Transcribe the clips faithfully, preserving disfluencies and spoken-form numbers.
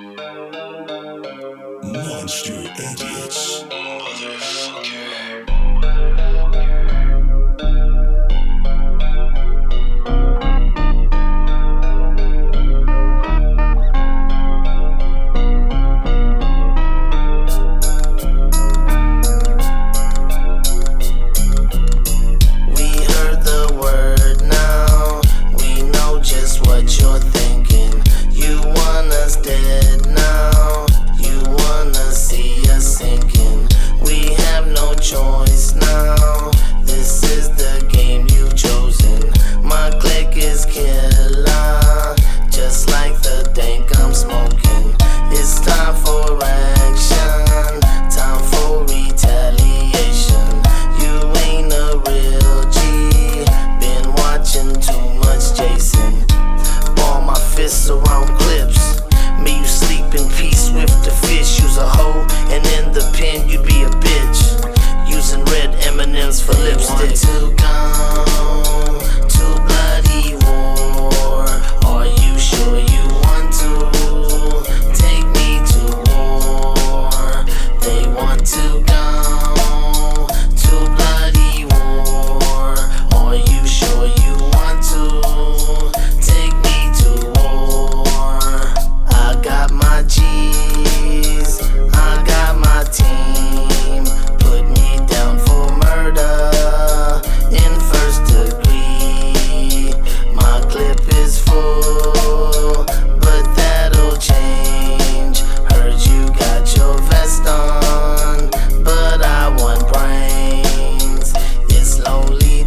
Monster idiots. Motherfucker. Choice now. This is the game you've chosen. My click is killer, just like the dank I'm smoking. It's time for action, time for retaliation. You ain't a real G, been watching too much Jason. Ball my fists around clips, may you sleep in peace with the fish. Use a hoe, and in the pen you be a bitch. Using red M and M's for lipstick. To go to bloody war? Are you sure you want to take me to war? They want to go to bloody war. Are you sure you want to take me to war? I got my G's, I got my team. Put me down for murder in first degree. My clip is full, but that'll change. Heard you got your vest on, but I want brains. It's lonely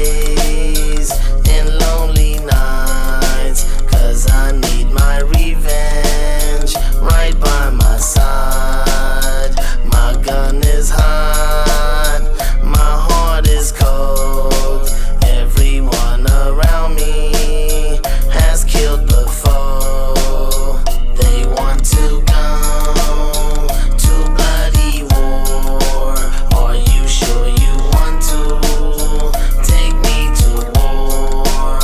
days and lonely nights, cause I need my revenge right by my side. My gun is hot, my heart is cold. Everyone around me has killed before. They want to go to bloody war. Are you sure you want to take me to war?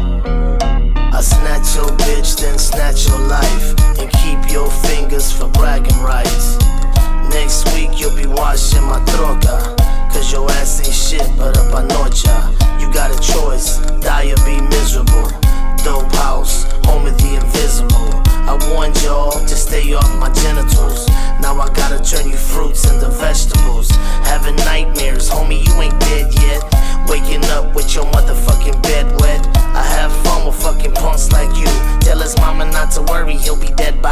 I snatch your bitch, then snatch your life, and keep your fingers for bragging rights. Next week you'll be washing my troca, cause your ass ain't shit but a panocha. You got a choice, die or be miserable. Dope house, home of the invisible. I warned y'all to stay off my genitals. Now I gotta turn you fruits into vegetables. Having nightmares, homie, you ain't dead yet. Waking up with your motherfucking bed wet. I have fun with fucking punks like you. Tell his mama not to worry, he'll be dead by